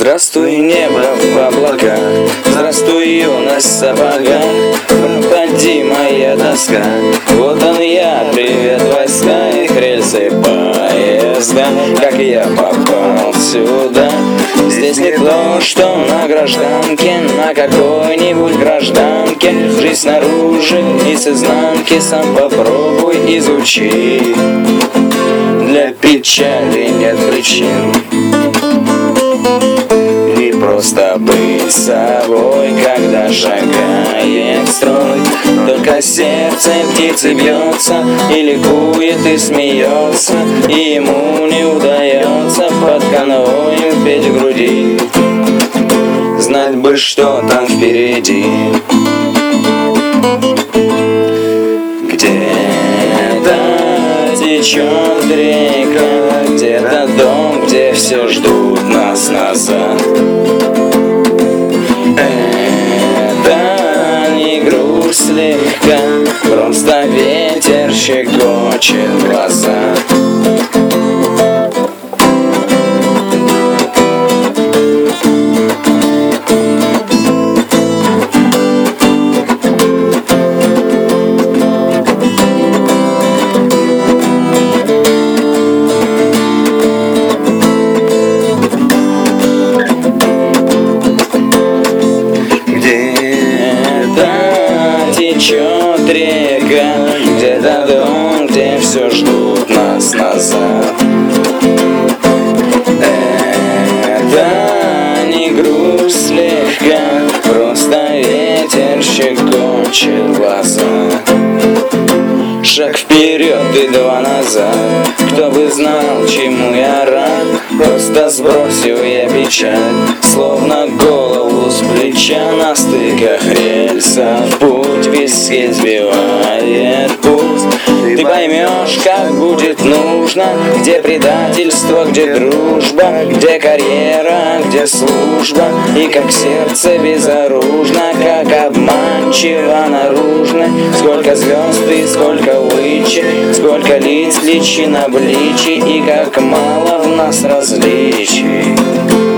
Здравствуй, небо в облаках, здравствуй, юность в сапогах. Пропади, моя тоска, вот он я, привет, войска. Их рельсы поезда, как я попал сюда. Здесь не то, что на гражданке, на какой-нибудь гражданке. Жизнь снаружи и с изнанки сам попробуй изучи. Для печали нет причин, и просто быть собой, когда шагает строй. Только сердце птицы бьется, и ликует, и смеется, и ему не удается под конвоем петь в груди. Знать бы, что там впереди. Где-то течет река, где-то дом, где все ждут нас назад. Это не грусть слегка, просто ветер щекочет глаза. Течет река, где-то дом, где все ждут нас назад. Это не грусть слегка, просто ветер щекочет глаза. Шаг вперед и два назад, кто бы знал, чему я рад. Просто сбросил я печаль, словно голову с плеча. На стыках рельсов путь виски сбивает пульс. Ты поймешь, как будет нужно, где предательство, где дружба, где карьера, где служба. И как сердце безоружно, как обманчиво наружно. Сколько звезд и сколько лычи, сколько лиц, личин обличий, и как мало в нас различий.